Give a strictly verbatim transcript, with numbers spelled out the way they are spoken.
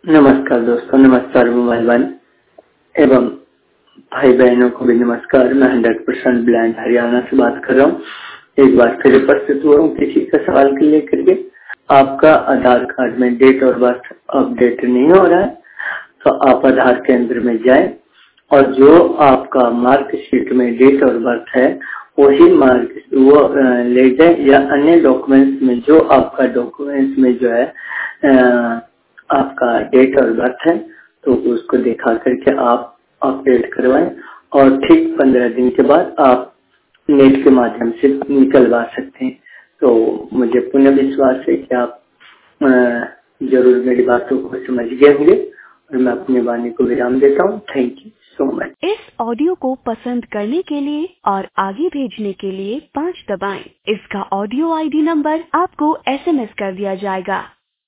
नमस्कार दोस्तों, नमस्कार मोबाइल वन एवं भाई बहनों को भी नमस्कार। मैं हंड्रेड परसेंट ब्लाइंड हरियाणा से बात कर रहा हूँ। एक बार फिर उपस्थित हुआ हूँ किसी का सवाल के लेकर के। आपका आधार कार्ड में डेट और बर्थ अपडेट नहीं हो रहा है तो आप आधार केंद्र में जाएं और जो आपका मार्कशीट में डेट और बर्थ है वही मार्क वो ले जाए, या अन्य डॉक्यूमेंट्स में जो आपका डॉक्यूमेंट्स में जो है आ, आपका डेट और बर्थ है तो उसको दिखा करके आप अपडेट करवाएं और ठीक पंद्रह दिन के बाद आप नेट के माध्यम से निकलवा सकते हैं। तो मुझे पूर्ण विश्वास है कि आप जरूर मेरी बातों को समझ गए होंगे और मैं अपनी वाणी को विराम देता हूँ। Thank you so much. इस ऑडियो को पसंद करने के लिए और आगे भेजने के लिए पाँच दबाएं। इसका ऑडियो आईडी नंबर आपको एसएमएस कर दिया जाएगा।